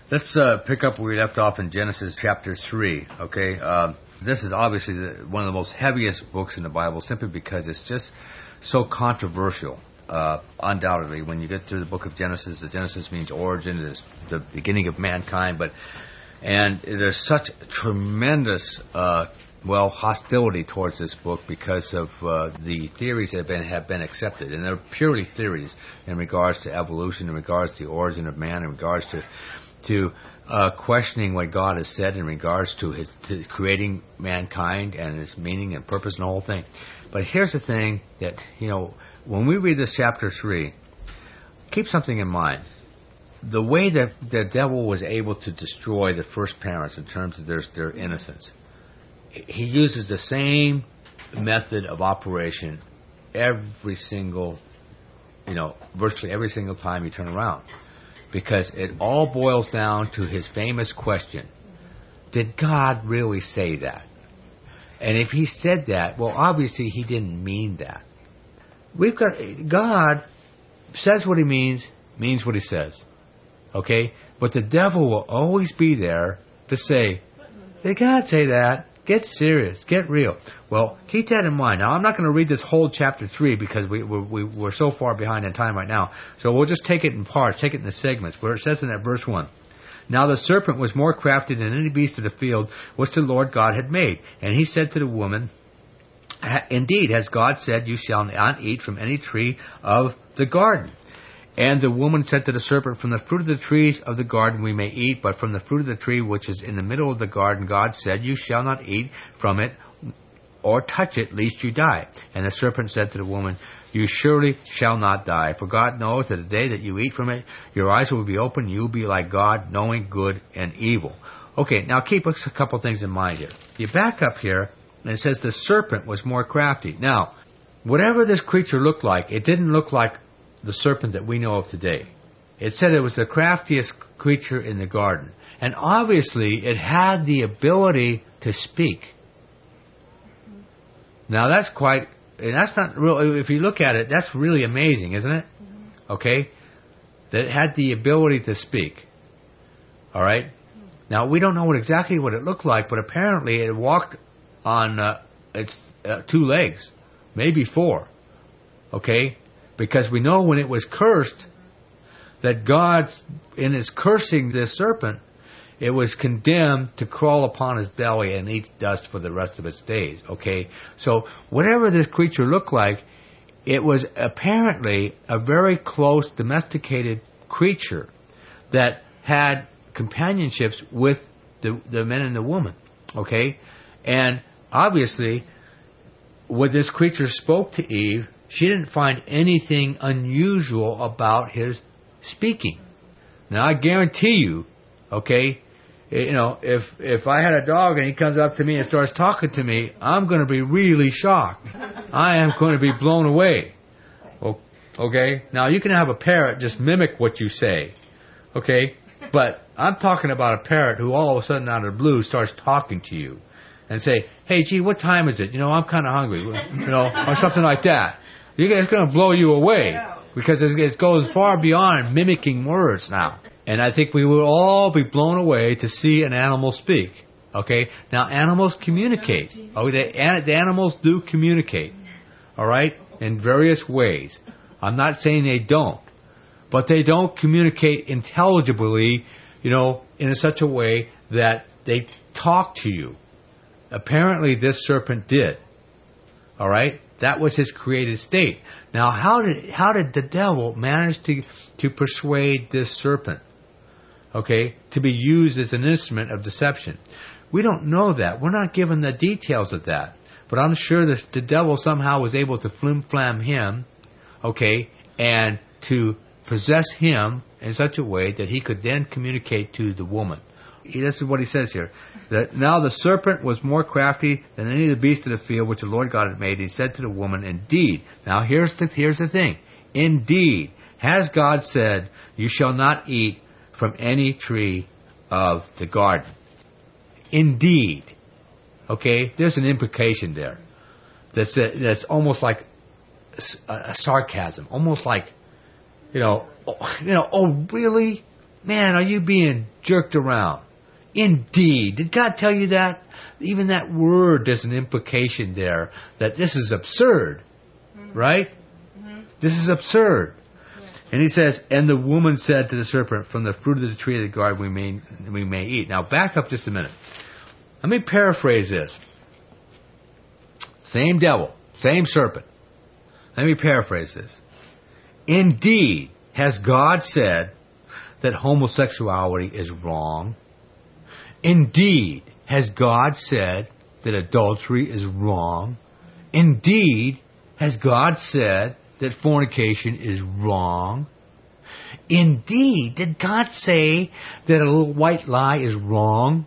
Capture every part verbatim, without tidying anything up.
Let's uh, pick up where we left off in Genesis chapter three, okay? Uh, this is obviously the, one of the most heaviest books in the Bible simply because it's just so controversial. Uh, undoubtedly, when you get through the book of Genesis, the Genesis means origin, it is the beginning of mankind, but and there's such tremendous, uh, well, hostility towards this book because of uh, the theories that have been have been accepted, and they're purely theories in regards to evolution, in regards to the origin of man, in regards to to uh, questioning what God has said in regards to his to creating mankind and its meaning and purpose and the whole thing. But here's the thing that, you know, when we read this chapter three, keep something in mind. The way that the devil was able to destroy the first parents in terms of their, their innocence, he uses the same method of operation every single, you know, virtually every single time you turn around. Because it all boils down to his famous question, did God really say that? And if he said that, well, obviously he didn't mean that. We've got, God says what he means, means what he says. Okay? But the devil will always be there to say, did God say that? Get serious. Get real. Well, keep that in mind. Now, I'm not going to read this whole chapter three because we, we, we're so far behind in time right now. So we'll just take it in parts, take it in the segments, where it says in that verse one. Now the serpent was more crafty than any beast of the field which the Lord God had made. And he said to the woman, indeed, has God said, you shall not eat from any tree of the garden? And the woman said to the serpent, from the fruit of the trees of the garden we may eat, but from the fruit of the tree which is in the middle of the garden, God said, you shall not eat from it or touch it, lest you die. And the serpent said to the woman, you surely shall not die, for God knows that the day that you eat from it, your eyes will be open, you will be like God, knowing good and evil. Okay, now keep a couple things in mind here. You back up here, and it says the serpent was more crafty. Now, whatever this creature looked like, it didn't look like the serpent that we know of today. It said it was the craftiest creature in the garden. And obviously, it had the ability to speak. Now, that's quite, and that's not real, if you look at it, that's really amazing, isn't it? Okay? That it had the ability to speak. Alright? Now, we don't know what exactly what it looked like, but apparently it walked on uh, its uh, two legs. Maybe four. Okay? Because we know when it was cursed, that God, in his cursing this serpent, it was condemned to crawl upon his belly and eat dust for the rest of its days. Okay? So, whatever this creature looked like, it was apparently a very close, domesticated creature that had companionships with the, the men and the woman. Okay? And obviously, when this creature spoke to Eve, she didn't find anything unusual about his speaking. Now, I guarantee you, okay, you know, if if I had a dog and he comes up to me and starts talking to me, I'm going to be really shocked. I am going to be blown away. Okay? Now, you can have a parrot just mimic what you say. Okay? But I'm talking about a parrot who all of a sudden out of the blue starts talking to you and say, hey, gee, what time is it? You know, I'm kind of hungry. You know, or something like that. It's going to blow you away because it goes far beyond mimicking words now. And I think we will all be blown away to see an animal speak. Okay? Now, animals communicate. Oh, they, the animals do communicate. All right? In various ways. I'm not saying they don't. But they don't communicate intelligibly, you know, in such a way that they talk to you. Apparently, this serpent did. All right? That was his created state. Now, how did how did the devil manage to to persuade this serpent, okay, to be used as an instrument of deception? We don't know that. We're not given the details of that. But I'm sure that the devil somehow was able to flim-flam him, okay, and to possess him in such a way that he could then communicate to the woman. This is what he says here. That now the serpent was more crafty than any of the beasts of the field which the Lord God had made. He said to the woman, indeed. Now here's the, here's the thing. Indeed, has God said, you shall not eat from any tree of the garden. Indeed. Okay? There's an implication there. That's, a, that's almost like a, a sarcasm. Almost like, you know, you know, oh really? Man, are you being jerked around? Indeed. Did God tell you that? Even that word, there's an implication there that this is absurd. Mm-hmm. Right? Mm-hmm. This is absurd. Yeah. And he says, and the woman said to the serpent, from the fruit of the tree of the garden we may, we may eat. Now back up just a minute. Let me paraphrase this. Same devil, same serpent. Let me paraphrase this. Indeed, has God said that homosexuality is wrong? Indeed, has God said that adultery is wrong? Indeed, has God said that fornication is wrong? Indeed, did God say that a little white lie is wrong?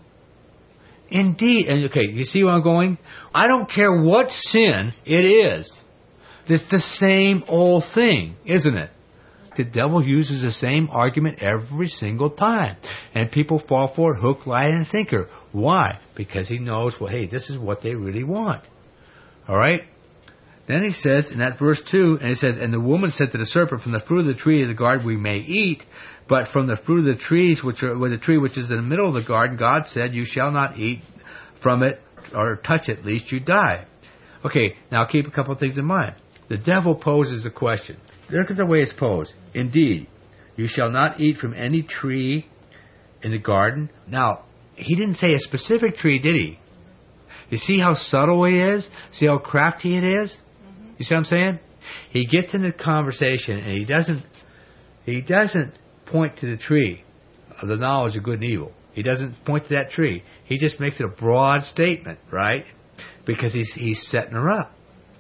Indeed. And okay, you see where I'm going? I don't care what sin it is. It's the same old thing, isn't it? The devil uses the same argument every single time. And people fall for it hook, line, and sinker. Why? Because he knows, well, hey, this is what they really want. All right? Then he says, in that verse two, and he says, and the woman said to the serpent, from the fruit of the tree of the garden we may eat, but from the fruit of the trees, which are, with the tree which is in the middle of the garden, God said, you shall not eat from it, or touch it, lest you die. Okay, now keep a couple of things in mind. The devil poses a question. Look at the way it's posed. Indeed, you shall not eat from any tree in the garden. Now, he didn't say a specific tree, did he? You see how subtle he is? See how crafty it is? Mm-hmm. You see what I'm saying? He gets in the conversation and he doesn't he doesn't point to the tree of the knowledge of good and evil. He doesn't point to that tree. He just makes it a broad statement, right? Because he's he's setting her up.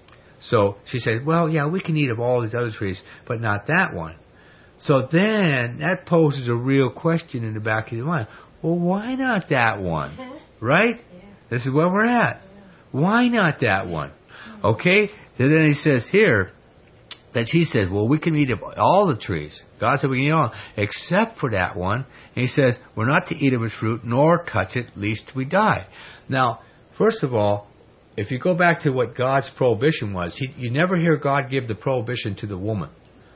So she said, well, yeah, we can eat of all these other trees, but not that one. So then that poses a real question in the back of your mind. Well, why not that one? Right? Yeah. This is where we're at. Why not that one? Okay? And then he says here that she says, well, we can eat of all the trees. God said we can eat all, except for that one. And he says, we're not to eat of its fruit, nor touch it, lest we die. Now, first of all, if you go back to what God's prohibition was, he, you never hear God give the prohibition to the woman.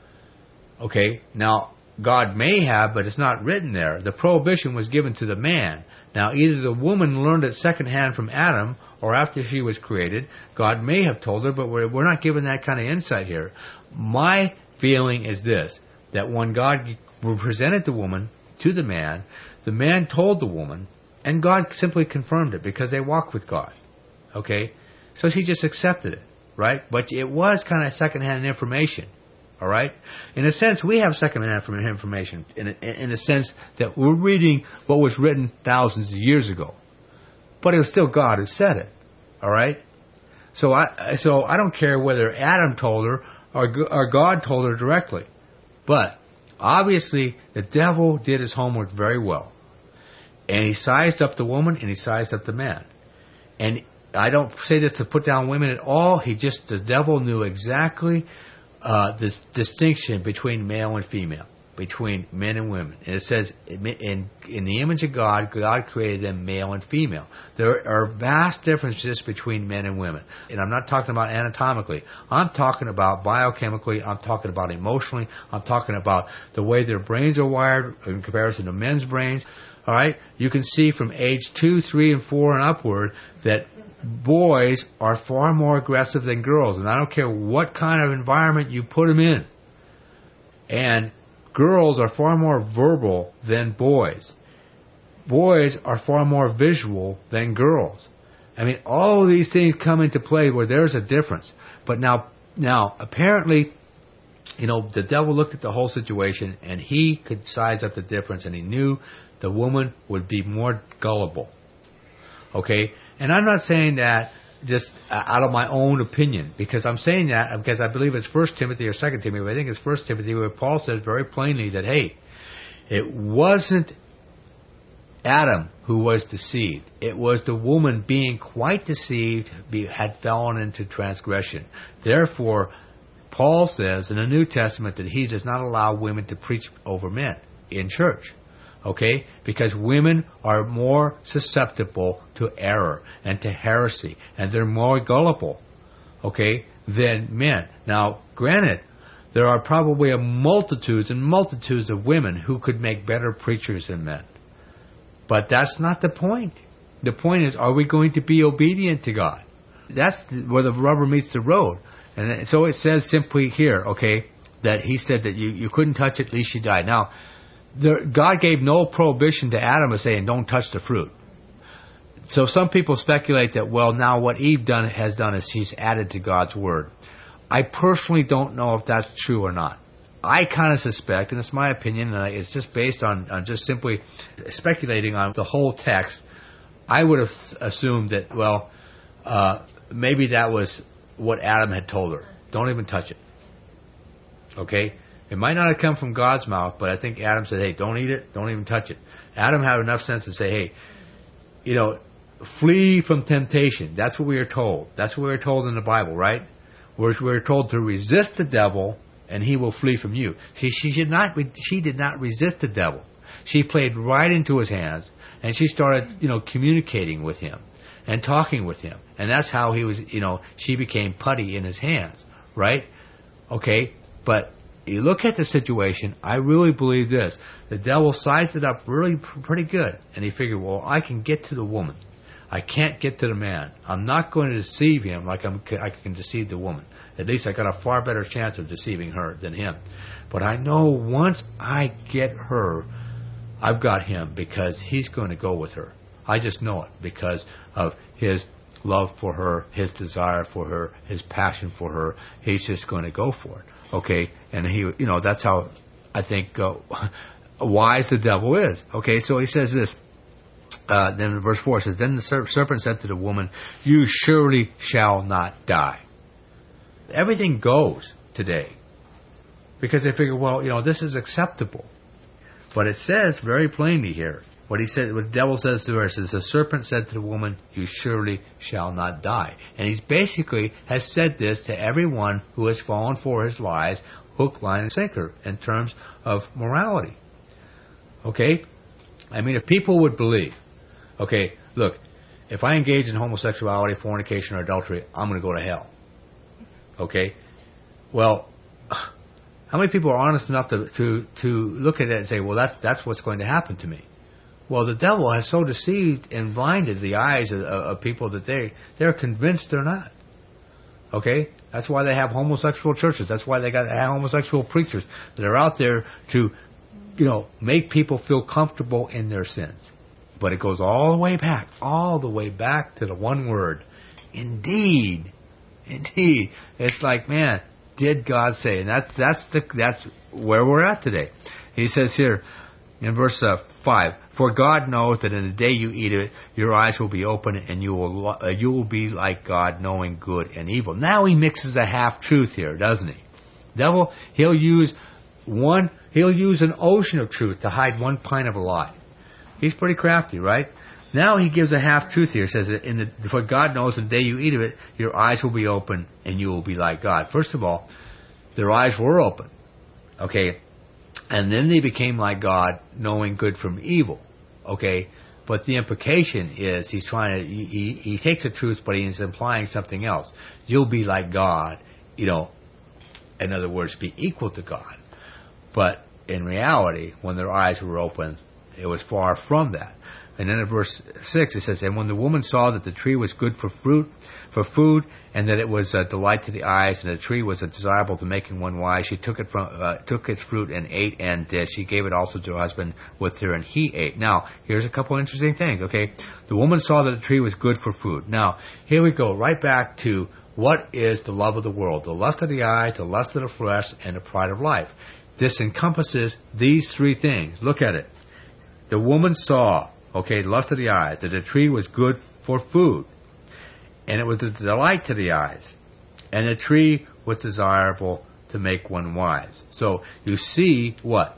Okay? Now, God may have, but it's not written there. The prohibition was given to the man. Now, either the woman learned it secondhand from Adam, or after she was created. God may have told her, but we're, we're not given that kind of insight here. My feeling is this, that when God presented the woman to the man, the man told the woman, and God simply confirmed it, because they walked with God. Okay? So she just accepted it, right? But it was kind of secondhand information, all right? In a sense, we have secondhand information, in a, in a sense that we're reading what was written thousands of years ago. But it was still God who said it, all right? So I, so I don't care whether Adam told her or, or God told her directly. But obviously, the devil did his homework very well. And he sized up the woman and he sized up the man. And I don't say this to put down women at all. He just, the devil knew exactly uh, this distinction between male and female, between men and women. And it says, in, in the image of God, God created them male and female. There are vast differences between men and women. And I'm not talking about anatomically. I'm talking about biochemically. I'm talking about emotionally. I'm talking about the way their brains are wired in comparison to men's brains. All right? You can see from age two, three, and four and upward that boys are far more aggressive than girls. And I don't care what kind of environment you put them in. And girls are far more verbal than boys. Boys are far more visual than girls. I mean, all of these things come into play where there's a difference. But now, now apparently, you know, the devil looked at the whole situation and he could size up the difference, and he knew the woman would be more gullible. Okay? And I'm not saying that just out of my own opinion, because I'm saying that because I believe it's First Timothy or Second Timothy, but I think it's First Timothy, where Paul says very plainly that, hey, it wasn't Adam who was deceived. It was the woman being quite deceived, be, had fallen into transgression. Therefore, Paul says in the New Testament that he does not allow women to preach over men in church. Okay? Because women are more susceptible to error and to heresy, and they're more gullible, okay, than men. Now, granted, there are probably a multitudes and multitudes of women who could make better preachers than men. But that's not the point. The point is, are we going to be obedient to God? That's where the rubber meets the road. And so it says simply here, okay, that he said that you, you couldn't touch it, lest you die. Now, there, God gave no prohibition to Adam of saying, don't touch the fruit. So some people speculate that, well, now what Eve done has done is she's added to God's word. I personally don't know if that's true or not. I kind of suspect, and it's my opinion, and it's just based on, on just simply speculating on the whole text, I would have assumed that, well, uh, maybe that was what Adam had told her. Don't even touch it. Okay? It might not have come from God's mouth, but I think Adam said, hey, don't eat it, don't even touch it. Adam had enough sense to say, hey, you know, flee from temptation. That's what we are told. That's what we are told in the Bible, right? We're, we're told to resist the devil, and he will flee from you. See, she did not, she did not resist the devil. She played right into his hands, and she started, you know, communicating with him and talking with him. And that's how he was, you know, she became putty in his hands, right? Okay, but you look at the situation, I really believe this. The devil sized it up really pretty good, and he figured, well, I can get to the woman. I can't get to the man. I'm not going to deceive him like I'm, I can deceive the woman. At least I got a far better chance of deceiving her than him. But I know once I get her, I've got him, because he's going to go with her. I just know it because of his love for her, his desire for her, his passion for her. He's just going to go for it. Okay, and he, you know, that's how I think uh, wise the devil is. Okay, so he says this. Uh, then verse four says, then the serpent said to the woman, you surely shall not die. Everything goes today because they figure, well, you know, this is acceptable. But it says very plainly here, what he said, what the devil says to her, says, the serpent said to the woman, you surely shall not die. And he's basically has said this to everyone who has fallen for his lies, hook, line, and sinker, in terms of morality. Okay? I mean, if people would believe, okay, look, if I engage in homosexuality, fornication, or adultery, I'm going to go to hell. Okay? Well, how many people are honest enough to, to, to look at it and say, well, that's, that's what's going to happen to me? Well, the devil has so deceived and blinded the eyes of, of people that they, they're convinced they're not. Okay? That's why they have homosexual churches. That's why they got homosexual preachers that are out there to, you know, make people feel comfortable in their sins. But it goes all the way back, all the way back to the one word, indeed. Indeed. It's like, man, did God say? And that's, that's, the, that's where we're at today. He says here in verse uh, five, for God knows that in the day you eat it, your eyes will be open and you will, uh, you will be like God, knowing good and evil. Now he mixes a half-truth here, doesn't he? Devil, he'll use one, he'll use an ocean of truth to hide one pint of a lie. He's pretty crafty, right? Now he gives a half-truth here. He says, in the, for God knows the day you eat of it, your eyes will be open and you will be like God. First of all, their eyes were open. Okay? And then they became like God, knowing good from evil. Okay? But the implication is he's trying to, he, he, he takes the truth, but he's implying something else. You'll be like God, you know, in other words, be equal to God. But in reality, when their eyes were open, it was far from that. And then in verse six it says, and when the woman saw that the tree was good for fruit, for food, and that it was a delight to the eyes, and the tree was a desirable to making one wise, she took it from uh, took its fruit and ate, and uh, she gave it also to her husband with her, and he ate. Now, here's a couple interesting things, okay? The woman saw that the tree was good for food. Now, here we go, right back to what is the love of the world? The lust of the eyes, the lust of the flesh, and the pride of life. This encompasses these three things. Look at it. The woman saw, okay, the lust of the eyes, that the tree was good for food, and it was a delight to the eyes, and the tree was desirable to make one wise. So you see what?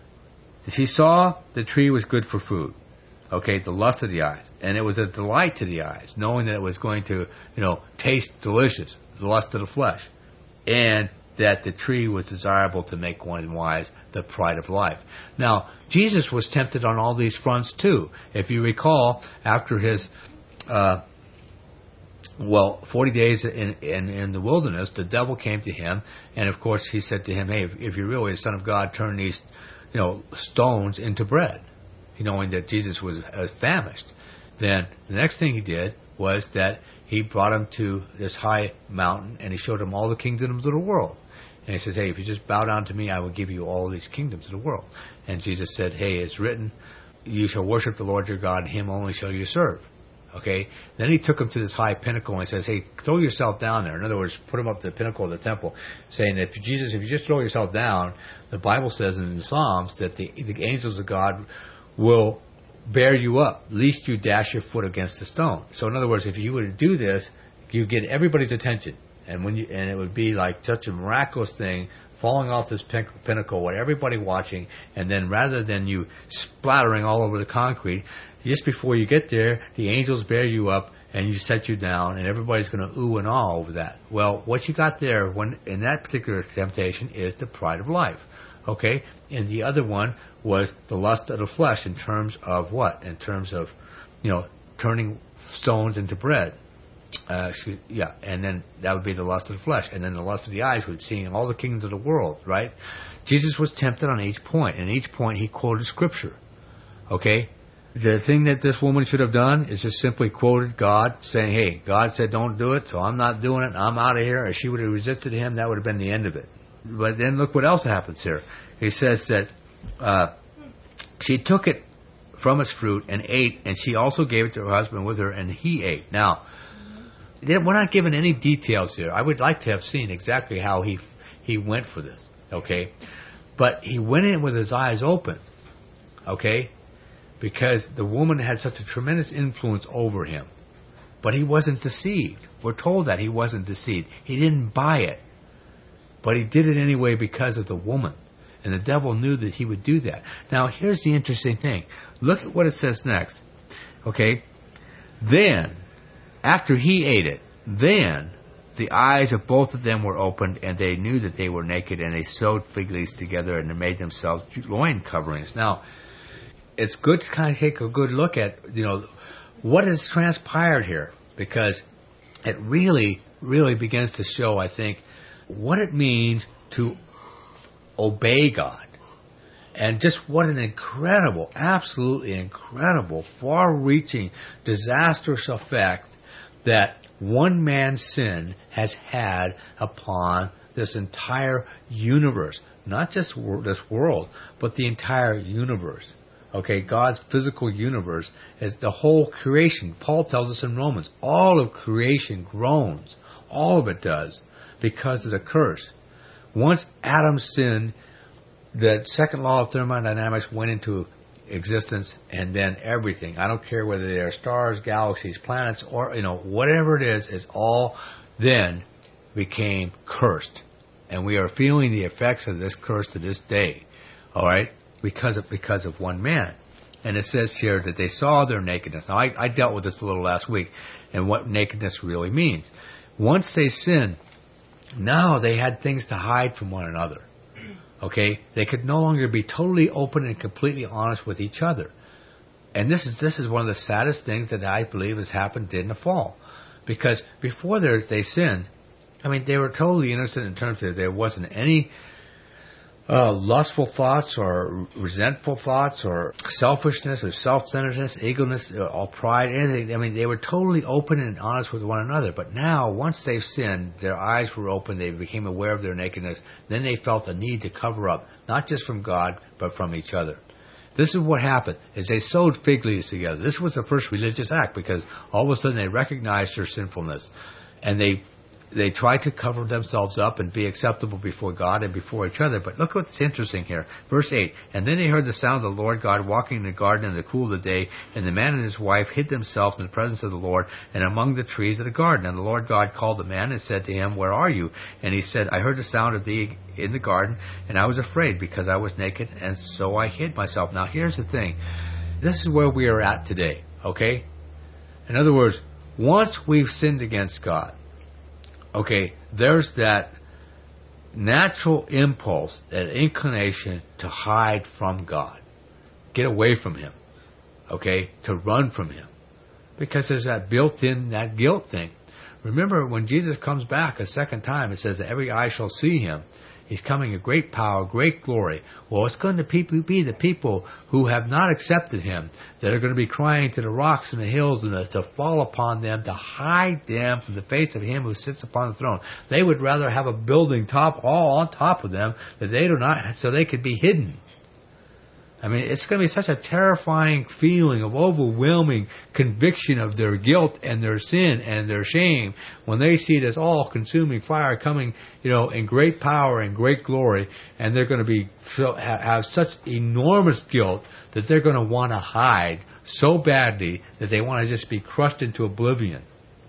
She saw the tree was good for food, okay, the lust of the eyes, and it was a delight to the eyes, knowing that it was going to, you know, taste delicious, the lust of the flesh, and that the tree was desirable to make one wise, the pride of life. Now, Jesus was tempted on all these fronts too. If you recall, after his uh, Well, forty days in, in, in the wilderness, the devil came to him, and of course he said to him, hey, if, if you're really the Son of God, turn these, you know, stones into bread, you knowing that Jesus was uh, famished. Then the next thing he did was that he brought him to this high mountain, and he showed him all the kingdoms of the world. And he says, hey, if you just bow down to me, I will give you all these kingdoms of the world. And Jesus said, hey, it's written, you shall worship the Lord your God, and him only shall you serve. Okay? Then he took him to this high pinnacle and he says, hey, throw yourself down there. In other words, put him up to the pinnacle of the temple, saying that if you, Jesus, if you just throw yourself down, the Bible says in the Psalms that the, the angels of God will bear you up, lest you dash your foot against a stone. So in other words, if you were to do this, you get everybody's attention. And when you, and it would be like such a miraculous thing, falling off this pin- pinnacle with everybody watching, and then rather than you splattering all over the concrete, just before you get there, the angels bear you up and you set you down, and everybody's going to ooh and ah over that. Well, what you got there when in that particular temptation is the pride of life. Okay? And the other one was the lust of the flesh in terms of what? In terms of, you know, turning stones into bread. Uh, yeah, and then that would be the lust of the flesh. And then the lust of the eyes would seeing all the kingdoms of the world, right? Jesus was tempted on each point. And each point he quoted Scripture. Okay? The thing that this woman should have done is just simply quoted God, saying, hey, God said don't do it, so I'm not doing it, I'm out of here. If she would have resisted him, that would have been the end of it. But then look what else happens here. He says that uh, she took it from its fruit and ate, and she also gave it to her husband with her, and he ate. Now, we're not given any details here. I would like to have seen exactly how he he went for this, okay? But he went in with his eyes open, okay? Because the woman had such a tremendous influence over him. But he wasn't deceived. We're told that he wasn't deceived. He didn't buy it. But he did it anyway because of the woman. And the devil knew that he would do that. Now, here's the interesting thing. Look at what it says next. Okay? Then, after he ate it, then the eyes of both of them were opened, and they knew that they were naked, and they sewed fig leaves together, and they made themselves loin coverings. Now, it's good to kind of take a good look at, you know, what has transpired here, because it really, really begins to show, I think, what it means to obey God. And just what an incredible, absolutely incredible, far-reaching, disastrous effect that one man's sin has had upon this entire universe. Not just this world, but the entire universe. Okay, God's physical universe is the whole creation. Paul tells us in Romans, all of creation groans. All of it does because of the curse. Once Adam sinned, the second law of thermodynamics went into existence, and then everything. I don't care whether they are stars, galaxies, planets, or, you know, whatever it is, is all then became cursed. And we are feeling the effects of this curse to this day. All right? Because of, because of one man. And it says here that they saw their nakedness. Now, I, I dealt with this a little last week, and what nakedness really means. Once they sinned, now they had things to hide from one another. Okay? They could no longer be totally open and completely honest with each other. And this is this is one of the saddest things that I believe has happened in the fall. Because before they sinned, I mean, they were totally innocent in terms of there wasn't any Uh, lustful thoughts or resentful thoughts or selfishness or self-centeredness, eagerness, or pride, anything. I mean, they were totally open and honest with one another. But now, once they've sinned, their eyes were open, they became aware of their nakedness, then they felt a need to cover up, not just from God, but from each other. This is what happened, is they sewed fig leaves together. This was the first religious act, because all of a sudden they recognized their sinfulness. And they They try to cover themselves up and be acceptable before God and before each other. But look what's interesting here. Verse eight, and then they heard the sound of the Lord God walking in the garden in the cool of the day, and the man and his wife hid themselves in the presence of the Lord and among the trees of the garden. And the Lord God called the man and said to him, where are you? And he said, I heard the sound of thee in the garden, and I was afraid because I was naked, and so I hid myself. Now here's the thing. This is where we are at today, okay? In other words, once we've sinned against God, okay, there's that natural impulse, that inclination to hide from God. Get away from Him. Okay? To run from Him. Because there's that built-in, that guilt thing. remember when Jesus comes back a second time, it says that every eye shall see him. He's coming in great power, great glory. Well, it's going to be the people who have not accepted him that are going to be crying to the rocks and the hills and the, to fall upon them, to hide them from the face of him who sits upon the throne. They would rather have a building top all on top of them that they do not, so they could be hidden. I mean, it's going to be such a terrifying feeling of overwhelming conviction of their guilt and their sin and their shame when they see this all-consuming fire coming, you know, in great power and great glory, and they're going to be have such enormous guilt that they're going to want to hide so badly that they want to just be crushed into oblivion.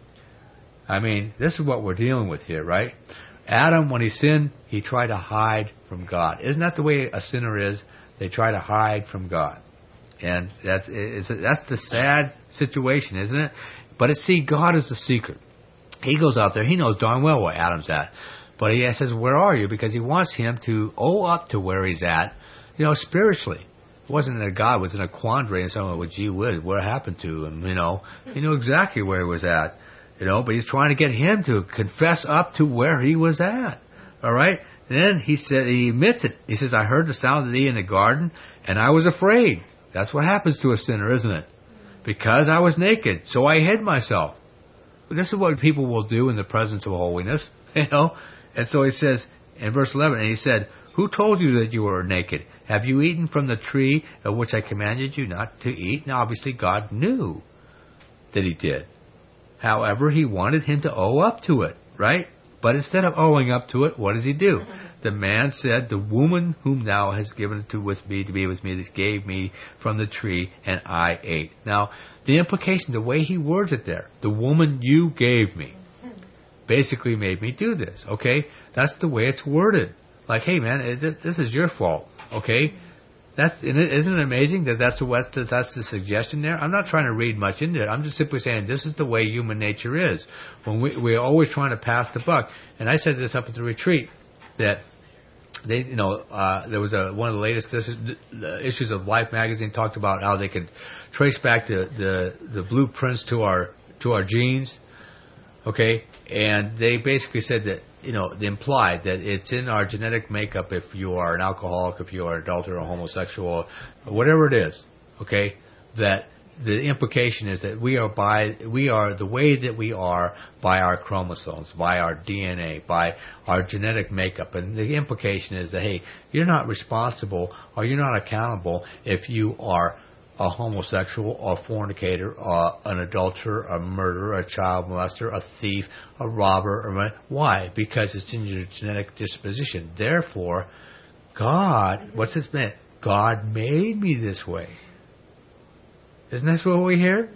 I mean, this is what we're dealing with here, right? Adam, when he sinned, he tried to hide from God. Isn't that the way a sinner is? They try to hide from God. And that's it's, that's the sad situation, isn't it? But it, see, God is the seeker. He goes out there. He knows darn well where Adam's at. But he says, where are you? Because he wants him to owe up to where he's at, you know, spiritually. It wasn't that God was in a quandary and someone, well, gee whiz, what happened to him? You know, he knew exactly where he was at. You know, but he's trying to get him to confess up to where he was at. All right? Then he said, he admits it. He says, I heard the sound of thee in the garden, and I was afraid. That's what happens to a sinner, isn't it? Because I was naked, so I hid myself. This is what people will do in the presence of holiness, you know. And so he says in verse eleven, and he said, who told you that you were naked? Have you eaten from the tree of which I commanded you not to eat? Now, obviously, God knew that he did. However, he wanted him to owe up to it, right? But instead of owing up to it, what does he do? The man said, the woman whom thou hast given to with me to be with me, that gave me from the tree, and I ate. Now, the implication, the way he words it there, the woman you gave me, basically made me do this, okay? That's the way it's worded. Like, hey man, it, this is your fault, okay? That's, isn't it amazing that that's the, that's the suggestion there? I'm not trying to read much into it. I'm just simply saying this is the way human nature is. When we, we're always trying to pass the buck. And I said this up at the retreat, that they, you know, uh, there was a, one of the latest issues of Life magazine talked about how they could trace back the, the, the blueprints to our, to our genes. Okay. And they basically said that, you know, they implied that it's in our genetic makeup if you are an alcoholic, if you are an adulterer or homosexual, or whatever it is, okay, that the implication is that we are by, we are the way that we are by our chromosomes, by our D N A, by our genetic makeup. And the implication is that, hey, you're not responsible or you're not accountable if you are a homosexual, or fornicator, or an adulterer, a murderer, a child molester, a thief, a robber. Or why? Because it's in your genetic disposition. Therefore, God, what's this meant? God made me this way. Isn't that what we hear?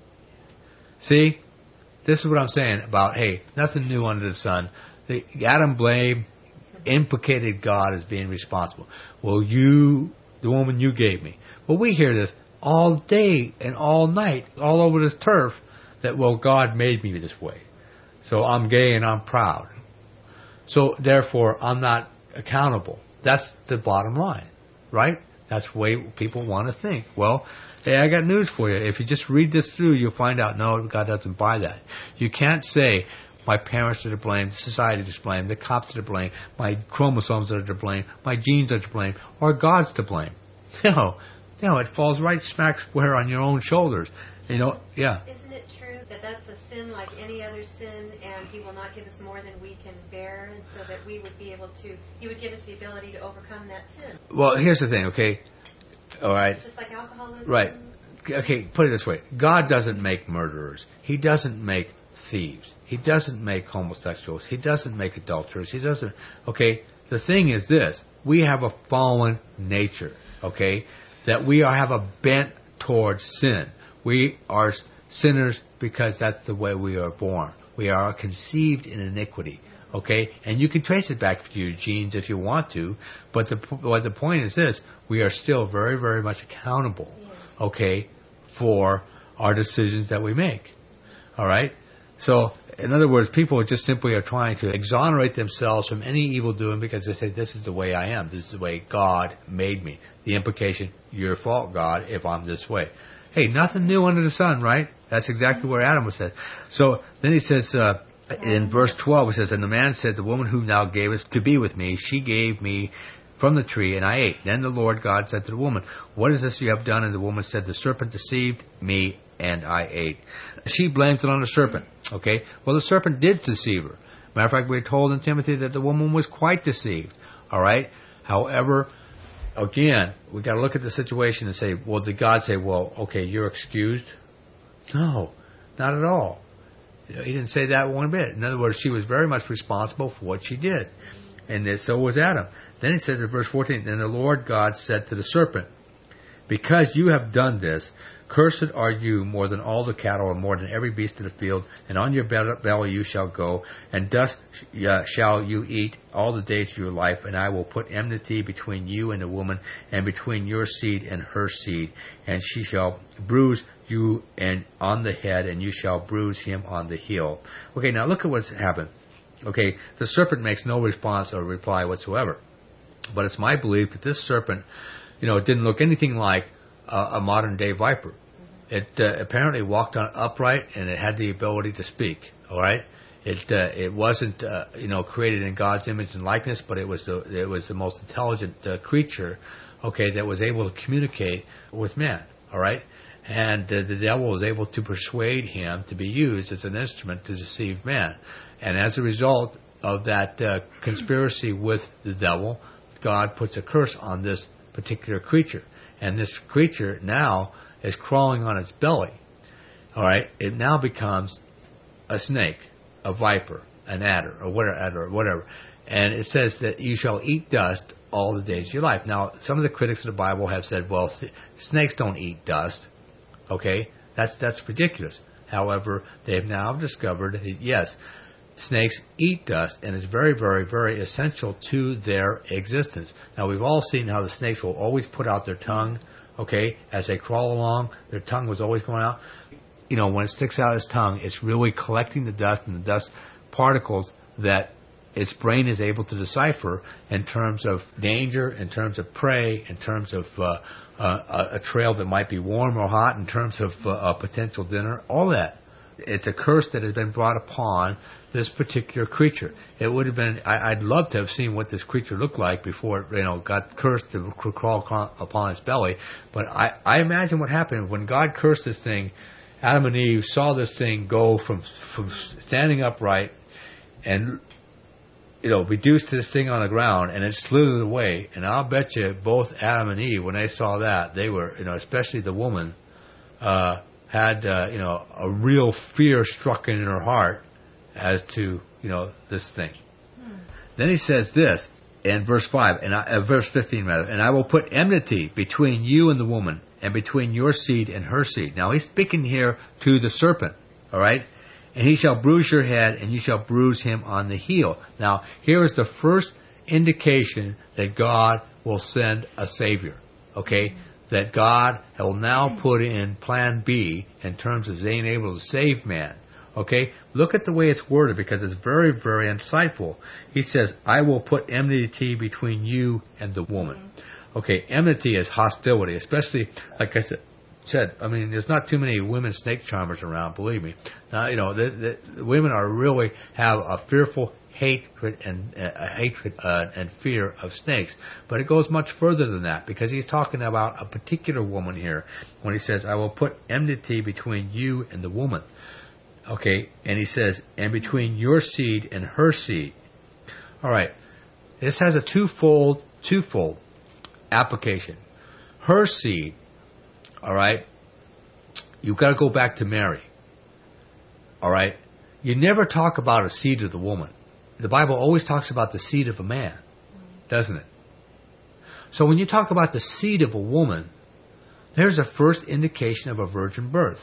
See, this is what I'm saying about, hey, nothing new under the sun. The Adam blame implicated God as being responsible. Well, you, the woman you gave me. Well, we hear this all day and all night, all over this turf, that, well, God made me this way. So I'm gay and I'm proud. So therefore, I'm not accountable. That's the bottom line, right? That's the way people want to think. Well, hey, I got news for you. If you just read this through, you'll find out, no, God doesn't buy that. You can't say, my parents are to blame, society is to blame, the cops are to blame, my chromosomes are to blame, my genes are to blame, or God's to blame. No. No, it falls right smack square on your own shoulders. You know, yeah. Isn't it true that that's a sin like any other sin, and He will not give us more than we can bear, and so that we would be able to, He would give us the ability to overcome that sin? Well, here's the thing, okay? All right. It's just like alcoholism. Right. Okay, put it this way. God doesn't make murderers. He doesn't make thieves. He doesn't make homosexuals. He doesn't make adulterers. He doesn't, okay? The thing is this. We have a fallen nature, okay? That we are, have a bent towards sin. We are sinners because that's the way we are born. We are conceived in iniquity. Okay? And you can trace it back to your genes if you want to, but the, but the point is this. We are still very, very much accountable, okay, for our decisions that we make. All right? So, in other words, people just simply are trying to exonerate themselves from any evil doing because they say, this is the way I am. This is the way God made me. The implication, your fault, God, if I'm this way. Hey, nothing new under the sun, right? That's exactly where Adam was said. So, then he says, uh, In verse twelve, it says, and the man said, the woman whom thou gavest to be with me, she gave me from the tree, and I ate. Then the Lord God said to the woman, what is this you have done? And the woman said, the serpent deceived me, and I ate. She blames it on the serpent. Okay? Well, the serpent did deceive her. Matter of fact, we're told in Timothy that the woman was quite deceived. All right? However, again, we've got to look at the situation and say, well, did God say, well, okay, you're excused? No, not at all. You know, he didn't say that one bit. In other words, she was very much responsible for what she did. And so was Adam. Then he says in verse fourteen, then the Lord God said to the serpent, because you have done this, cursed are you more than all the cattle and more than every beast of the field, and on your belly you shall go, and dust uh, shall you eat all the days of your life, and I will put enmity between you and the woman, and between your seed and her seed, and she shall bruise you and on the head, and you shall bruise him on the heel. Okay, now look at what's happened. Okay, the serpent makes no response or reply whatsoever. But it's my belief that this serpent, you know, didn't look anything like a, a modern-day viper. It uh, apparently walked on upright, and it had the ability to speak. All right, it uh, it wasn't uh, you know created in God's image and likeness, but it was the it was the most intelligent uh, creature, okay, that was able to communicate with man. All right, and uh, the devil was able to persuade him to be used as an instrument to deceive man. And as a result of that uh, conspiracy with the devil, God puts a curse on this particular creature. And this creature now is crawling on its belly. All right? It now becomes a snake, a viper, an adder, or whatever, adder, or whatever. And it says that you shall eat dust all the days of your life. Now, some of the critics of the Bible have said, well, snakes don't eat dust. Okay? That's, that's ridiculous. However, they have now discovered that, yes, snakes eat dust, and it's very, very, very essential to their existence. Now, we've all seen how the snakes will always put out their tongue, okay, as they crawl along. Their tongue was always going out. You know, when it sticks out its tongue, it's really collecting the dust and the dust particles that its brain is able to decipher in terms of danger, in terms of prey, in terms of uh, uh, a trail that might be warm or hot, in terms of uh, a potential dinner, all that. It's a curse that has been brought upon this particular creature. It would have been, I, I'd love to have seen what this creature looked like before it, you know, got cursed to crawl upon its belly. But I, I imagine what happened when God cursed this thing. Adam and Eve saw this thing go from from standing upright and, you know, reduced this thing on the ground, and it slithered away. And I'll bet you both Adam and Eve, when they saw that, they were, you know, especially the woman, uh, had, uh, you know, a real fear struck in her heart as to, you know, this thing. Hmm. Then he says this in verse five, and I, uh, verse fifteen rather, and I will put enmity between you and the woman, and between your seed and her seed. Now he's speaking here to the serpent, all right? And he shall bruise your head, and you shall bruise him on the heel. Now, here is the first indication that God will send a Savior, okay? Hmm. That God will now put in plan B in terms of being able to save man. Okay? Look at the way it's worded, because it's very, very insightful. He says, I will put enmity between you and the woman. Okay, enmity is hostility, especially, like I said, said I mean, there's not too many women snake charmers around, believe me. Now, you know, the, the, the women are really have a fearful hatred and uh, hatred uh, and fear of snakes. But it goes much further than that, because he's talking about a particular woman here when he says, I will put enmity between you and the woman. Okay, and he says, and between your seed and her seed. All right, this has a twofold, twofold application. Her seed, all right, you've got to go back to Mary. All right, you never talk about a seed of the woman. The Bible always talks about the seed of a man, doesn't it? So when you talk about the seed of a woman, there's a first indication of a virgin birth.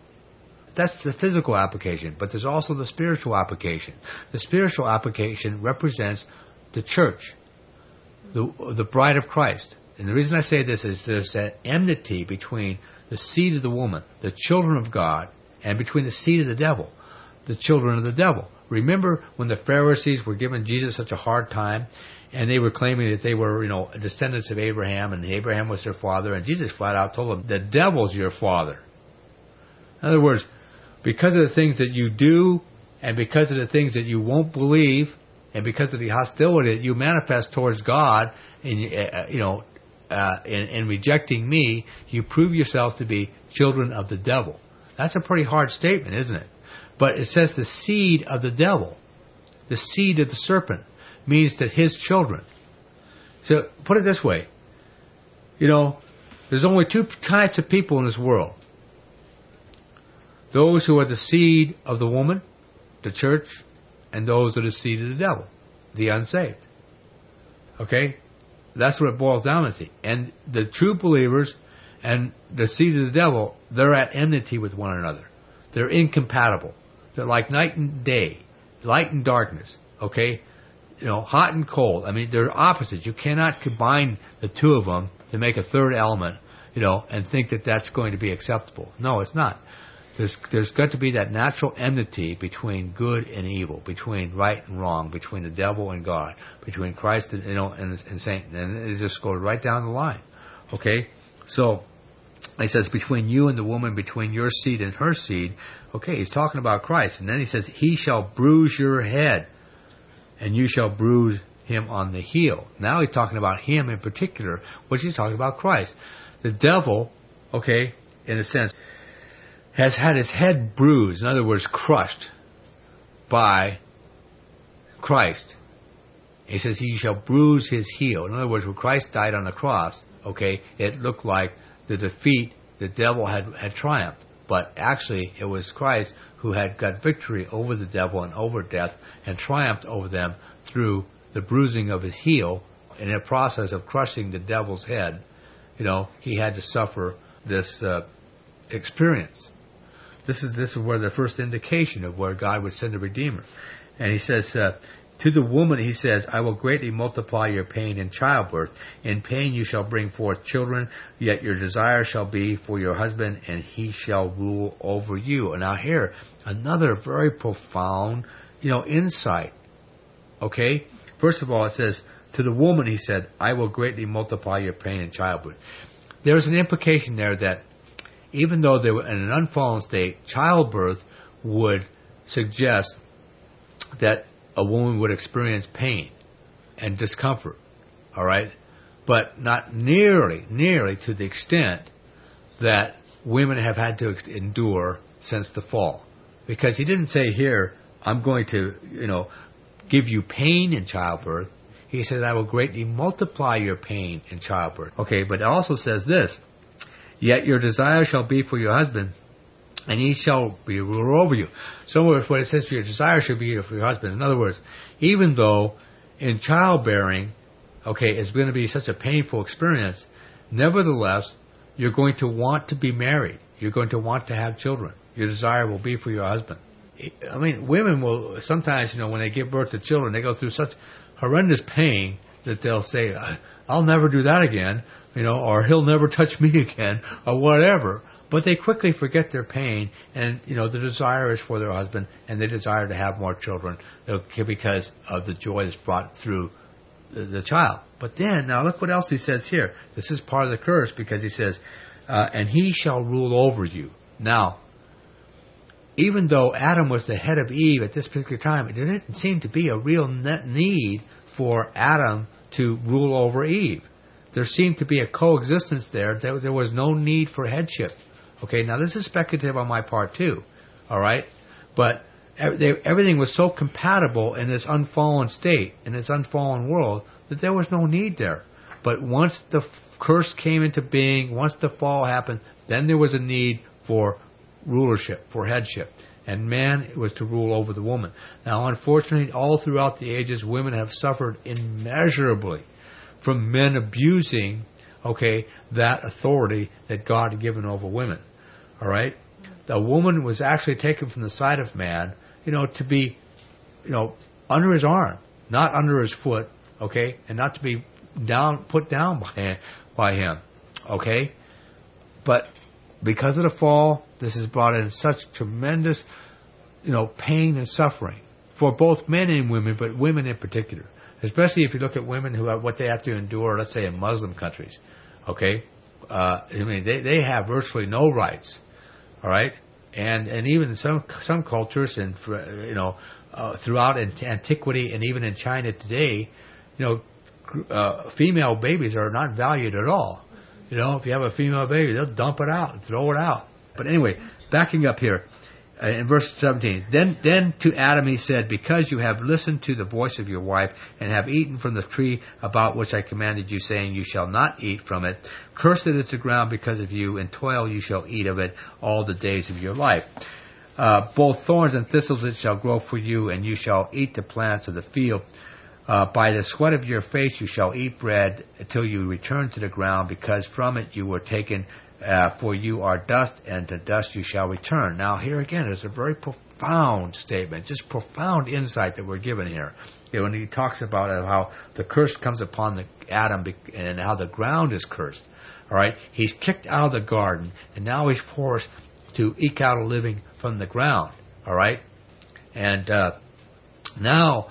That's the physical application, but there's also the spiritual application. The spiritual application represents the church, the, the bride of Christ. And the reason I say this is there's that enmity between the seed of the woman, the children of God, and between the seed of the devil, the children of the devil. Remember when the Pharisees were giving Jesus such a hard time, and they were claiming that they were, you know, descendants of Abraham, and Abraham was their father, and Jesus flat out told them, the devil's your father. In other words, because of the things that you do and because of the things that you won't believe, and because of the hostility that you manifest towards God, in uh, you know, uh, in, in rejecting me, you prove yourselves to be children of the devil. That's a pretty hard statement, isn't it? But it says the seed of the devil, the seed of the serpent, means that his children. So put it this way, you know, there's only two types of people in this world. Those who are the seed of the woman, the church, and those are the seed of the devil, the unsaved. Okay? That's what it boils down to. And the true believers and the seed of the devil, they're at enmity with one another. They're incompatible. They're like night and day, light and darkness. Okay? You know, hot and cold. I mean, they're opposites. You cannot combine the two of them to make a third element, you know, and think that that's going to be acceptable. No, it's not. There's, there's got to be that natural enmity between good and evil, between right and wrong, between the devil and God, between Christ and, you know, and, and Saint, and it just goes right down the line. Okay? So, he says, between you and the woman, between your seed and her seed. Okay, he's talking about Christ. And then he says, he shall bruise your head, and you shall bruise him on the heel. Now he's talking about him in particular, which he's talking about Christ. The devil, okay, in a sense, has had his head bruised, in other words, crushed by Christ. He says he shall bruise his heel. In other words, when Christ died on the cross, okay, it looked like the defeat, the devil had, had triumphed. But actually, it was Christ who had got victory over the devil and over death and triumphed over them through the bruising of his heel. In the process of crushing the devil's head, you know, he had to suffer this uh, experience. This is this is where the first indication of where God would send a Redeemer. And he says, uh, to the woman, he says, I will greatly multiply your pain in childbirth. In pain you shall bring forth children, yet your desire shall be for your husband, and he shall rule over you. And now here, another very profound, you know, insight. Okay? First of all, it says, to the woman, he said, I will greatly multiply your pain in childbirth. There's an implication there that even though they were in an unfallen state, childbirth would suggest that a woman would experience pain and discomfort, all right? But not nearly, nearly to the extent that women have had to endure since the fall. Because he didn't say here, I'm going to, you know, give you pain in childbirth. He said, I will greatly multiply your pain in childbirth. Okay, but it also says this, yet your desire shall be for your husband, and he shall be a ruler over you. So what it says, your desire shall be for your husband. In other words, even though in childbearing, okay, it's going to be such a painful experience, nevertheless, you're going to want to be married. You're going to want to have children. Your desire will be for your husband. I mean, women will sometimes, you know, when they give birth to children, they go through such horrendous pain that they'll say, I'll never do that again, you know, or he'll never touch me again, or whatever. But they quickly forget their pain, and, you know, the desire is for their husband, and they desire to have more children because of the joy that's brought through the, the child. But then, now look what else he says here. This is part of the curse, because he says, uh, and he shall rule over you. Now, even though Adam was the head of Eve at this particular time, there didn't seem to be a real need for Adam to rule over Eve. There seemed to be a coexistence there. There, there was no need for headship. Okay, now this is speculative on my part too, all right? But everything was so compatible in this unfallen state, in this unfallen world, that there was no need there. But once the curse came into being, once the fall happened, then there was a need for rulership, for headship. And man was to rule over the woman. Now, unfortunately, all throughout the ages, women have suffered immeasurably from men abusing, okay, that authority that God had given over women. All right? The woman was actually taken from the side of man, you know, to be, you know, under his arm, not under his foot, okay, and not to be down, put down by, by him, okay? But because of the fall, this has brought in such tremendous, you know, pain and suffering for both men and women, but women in particular. Especially if you look at women who have what they have to endure, let's say in Muslim countries, okay? Uh, I mean, they, they have virtually no rights, all right? And and even in some some cultures, and for, you know, uh, throughout antiquity, and even in China today, you know, uh, female babies are not valued at all. You know, if you have a female baby, they'll dump it out and throw it out. But anyway, backing up here. Uh, in verse seventeen, then then to Adam he said, because you have listened to the voice of your wife, and have eaten from the tree about which I commanded you, saying, you shall not eat from it, cursed is the ground because of you, and toil you shall eat of it all the days of your life. Uh, both thorns and thistles it shall grow for you, and you shall eat the plants of the field. Uh, by the sweat of your face you shall eat bread until you return to the ground, because from it you were taken. Uh, for you are dust, and to dust you shall return. Now, here again is a very profound statement, just profound insight that we're given here. You know, when he talks about how the curse comes upon the Adam and how the ground is cursed. All right, he's kicked out of the garden, and now he's forced to eke out a living from the ground. All right, and uh, now.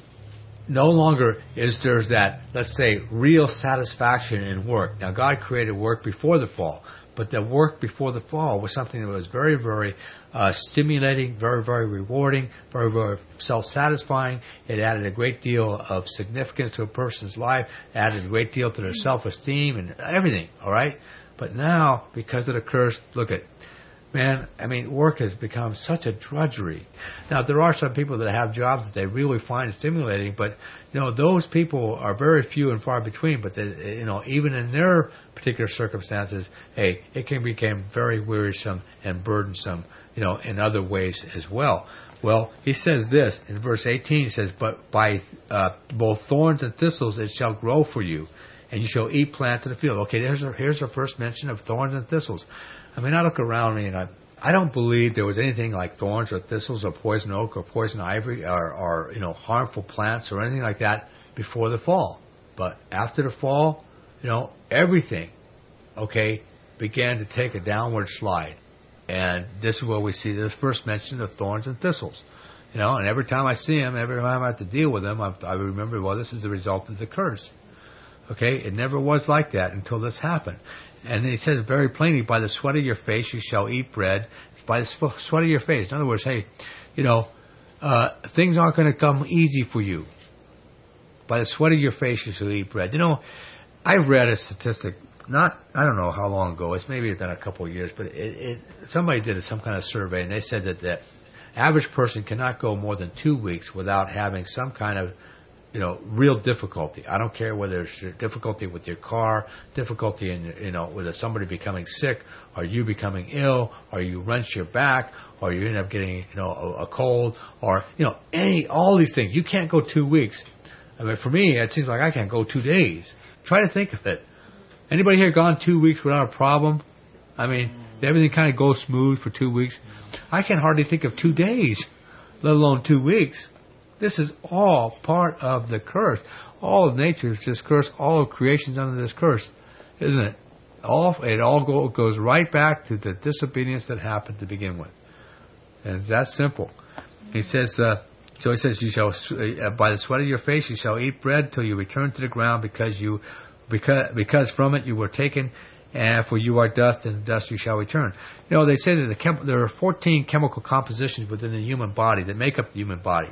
No longer is there that, let's say, real satisfaction in work. Now, God created work before the fall, but the work before the fall was something that was very, very uh, stimulating, very, very rewarding, very, very self-satisfying. It added a great deal of significance to a person's life, added a great deal to their self-esteem and everything, all right? But now, because of the curse, look at Man, I mean, work has become such a drudgery. Now, there are some people that have jobs that they really find stimulating, but, you know, those people are very few and far between. But, they, you know, even in their particular circumstances, hey, it can become very wearisome and burdensome, you know, in other ways as well. Well, he says this in verse eighteen. He says, but by uh, both thorns and thistles it shall grow for you, and you shall eat plants of the field. Okay, here's our, here's our first mention of thorns and thistles. I mean, I look around me and I, I don't believe there was anything like thorns or thistles or poison oak or poison ivy or, or, you know, harmful plants or anything like that before the fall. But after the fall, you know, everything, okay, began to take a downward slide. And this is where we see this first mention of thorns and thistles. You know, and every time I see them, every time I have to deal with them, I, I remember, well, this is the result of the curse. Okay, it never was like that until this happened. And he says very plainly, by the sweat of your face you shall eat bread. By the sweat of your face. In other words, hey, you know, uh, things aren't going to come easy for you. By the sweat of your face you shall eat bread. You know, I read a statistic, not, I don't know how long ago, it's maybe been a couple of years, but it, it, somebody did some kind of survey, and they said that the average person cannot go more than two weeks without having some kind of, you know, real difficulty. I don't care whether it's difficulty with your car, difficulty in, you know, whether somebody becoming sick, or you becoming ill, or you wrench your back, or you end up getting, you know, a, a cold, or, you know, any, all these things. You can't go two weeks. I mean, for me, it seems like I can't go two days. Try to think of it. Anybody here gone two weeks without a problem? I mean, everything kind of goes smooth for two weeks. I can hardly think of two days, let alone two weeks. This is all part of the curse. All of nature is this curse. All of creation is under this curse, isn't it? All it all go, goes right back to the disobedience that happened to begin with, and it's that simple. He says, uh, so he says, you shall uh, by the sweat of your face you shall eat bread till you return to the ground, because you because because from it you were taken, and for you are dust, and dust you shall return. You know, they say that the chem- there are fourteen chemical compositions within the human body that make up the human body.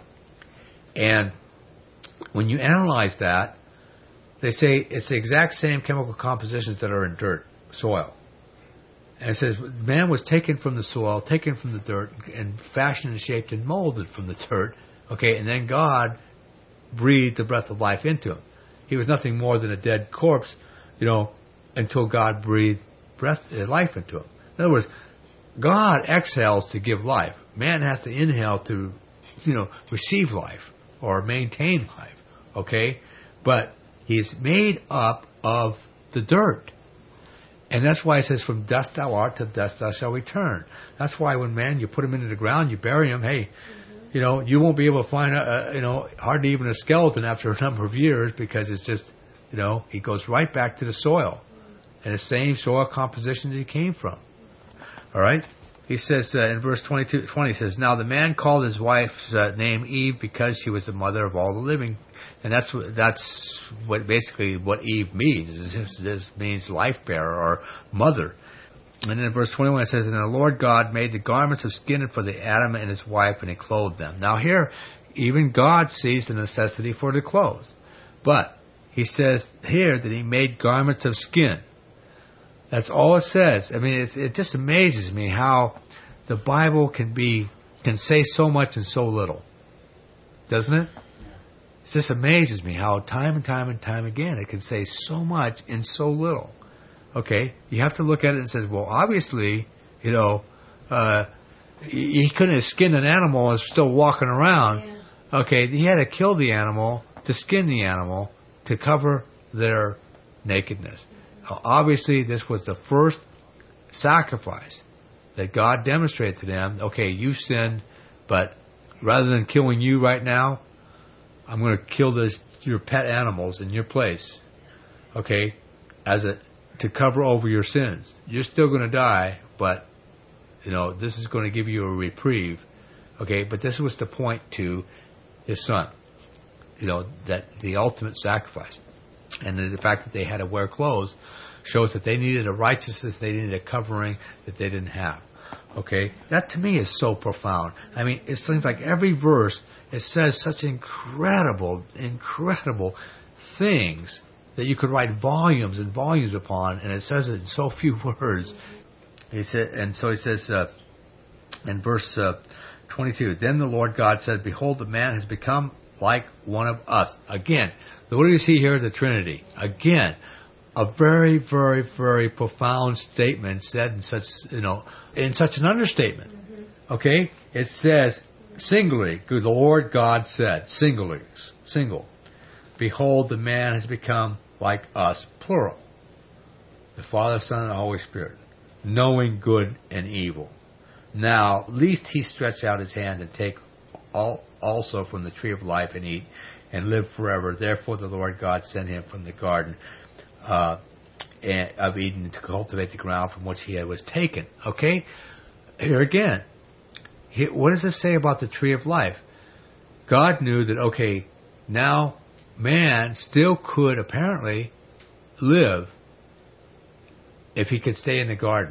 And when you analyze that, they say it's the exact same chemical compositions that are in dirt, soil. And it says man was taken from the soil, taken from the dirt, and fashioned and shaped and molded from the dirt. Okay, and then God breathed the breath of life into him. He was nothing more than a dead corpse, you know, until God breathed breath, life into him. In other words, God exhales to give life. Man has to inhale to, you know, receive life or maintain life, okay? But he's made up of the dirt. And that's why it says, from dust thou art, to dust thou shalt return. That's why when man, you put him into the ground, you bury him, hey, mm-hmm. you know, you won't be able to find, a, a, you know, hardly even a skeleton after a number of years, because it's just, you know, he goes right back to the soil. And the same soil composition that he came from. All right? He says uh, in verse twenty-two, twenty, he says, now the man called his wife's uh, name Eve, because she was the mother of all the living. And that's what, that's what basically what Eve means. This, this means life bearer or mother. And then in verse twenty-one it says, and the Lord God made the garments of skin for the Adam and his wife, and he clothed them. Now here, even God sees the necessity for the clothes. But he says here that he made garments of skin. That's all it says. I mean, it, it just amazes me how the Bible can be can say so much in so little. Doesn't it? It just amazes me how time and time and time again it can say so much in so little. Okay, you have to look at it and say, well, obviously, you know, uh, he, he couldn't have skinned an animal and was still walking around. Yeah. Okay, he had to kill the animal to skin the animal to cover their nakedness. Uh, obviously, this was the first sacrifice that God demonstrated to them. Okay, you sinned, but rather than killing you right now, I'm going to kill this, your pet animals in your place. Okay, as a to cover over your sins. You're still going to die, but, you know, this is going to give you a reprieve. Okay, but this was to point to his son. You know, that the ultimate sacrifice. And the fact that they had to wear clothes shows that they needed a righteousness, they needed a covering that they didn't have. Okay, that to me is so profound. I mean, it seems like every verse, it says such incredible, incredible things that you could write volumes and volumes upon, and it says it in so few words. He said, and so he says uh, in verse uh, twenty-two, then the Lord God said, behold, the man has become like one of us. Again, what do you see here? The Trinity. Again, a very, very, very profound statement said in such, you know, in such an understatement. Mm-hmm. Okay, it says singularly, the Lord God said, singularly, single. Behold, the man has become like us, plural. The Father, Son, and the Holy Spirit, knowing good and evil. Now, lest he stretch out his hand and take all, also from the tree of life and eat and live forever. Therefore, the Lord God sent him from the garden uh, of Eden to cultivate the ground from which he was taken. Okay? Here again, he, what does this say about the tree of life? God knew that, okay, now man still could apparently live if he could stay in the garden.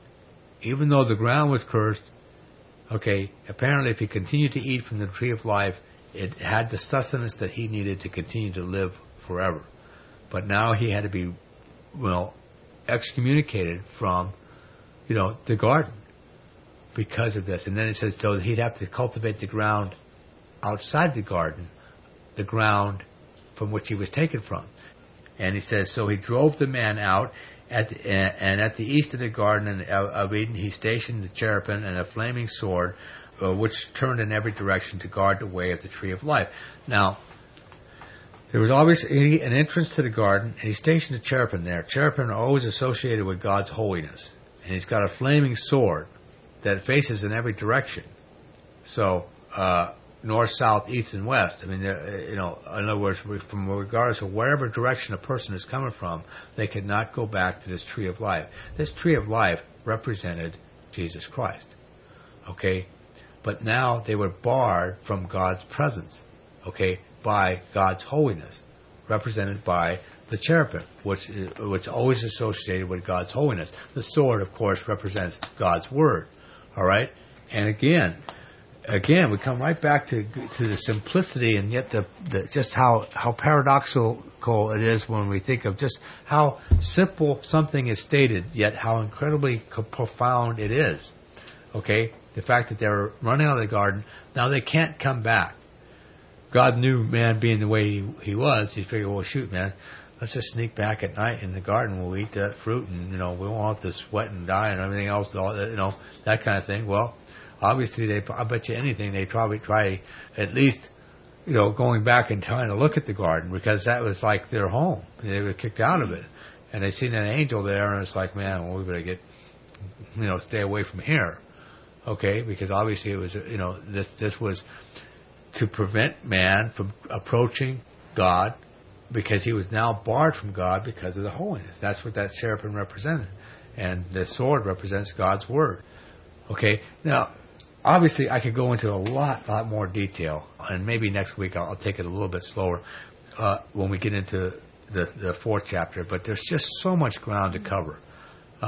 Even though the ground was cursed, okay, apparently if he continued to eat from the tree of life, it had the sustenance that he needed to continue to live forever. But now he had to be, well, excommunicated from, you know, the garden because of this. And then it says, so he'd have to cultivate the ground outside the garden, the ground from which he was taken from. And he says, so he drove the man out, at the, and at the east of the garden of Eden he stationed the cherubim and a flaming sword, uh, which turned in every direction to guard the way of the tree of life. Now, there was obviously an entrance to the garden, and he stationed the cherubim there. Cherubim are always associated with God's holiness. And he's got a flaming sword that faces in every direction. So, uh, north, south, east, and west. I mean, you know, in other words, from regardless of wherever direction a person is coming from, they cannot go back to this tree of life. This tree of life represented Jesus Christ. Okay? But now they were barred from God's presence. Okay? By God's holiness, represented by the cherubim, which which always associated with God's holiness. The sword, of course, represents God's word. All right? And again, Again, we come right back to to the simplicity, and yet the, the just how, how paradoxical it is when we think of just how simple something is stated, yet how incredibly profound it is. Okay, the fact that they're running out of the garden, now they can't come back. God knew man being the way he, he was. He figured, well, shoot, man, let's just sneak back at night in the garden. We'll eat that fruit, and you know we won't have to sweat and die and everything else, all that, you know, that kind of thing. Well. Obviously, they, I bet you anything, they probably try at least, you know, going back and trying to look at the garden because that was like their home. They were kicked out of it. And they seen an angel there, and it's like, man, well, we better get, you know, stay away from here. Okay? Because obviously it was, you know, this, this was to prevent man from approaching God because he was now barred from God because of the holiness. That's what that cherubim represented. And the sword represents God's word. Okay? Now, obviously, I could go into a lot, lot more detail, and maybe next week I'll, I'll take it a little bit slower uh, when we get into the, the fourth chapter. But there's just so much ground to cover. Uh,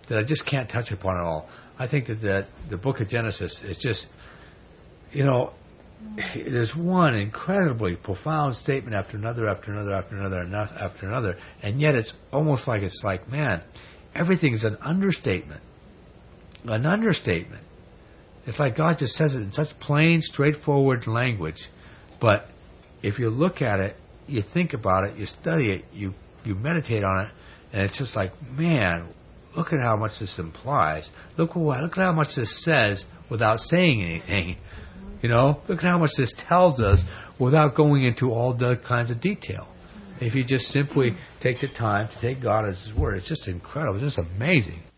that I just can't touch upon at all. I think that the, the book of Genesis is just, you know, there's one incredibly profound statement after another, after another, after another, after another, and yet it's almost like it's like, man, everything is an understatement. An understatement. It's like God just says it in such plain, straightforward language, but if you look at it, you think about it, you study it, you, you meditate on it, and it's just like, man, look at how much this implies. Look, look at how much this says without saying anything. You know, look at how much this tells us without going into all the kinds of detail. If you just simply take the time to take God as His Word, it's just incredible. It's just amazing.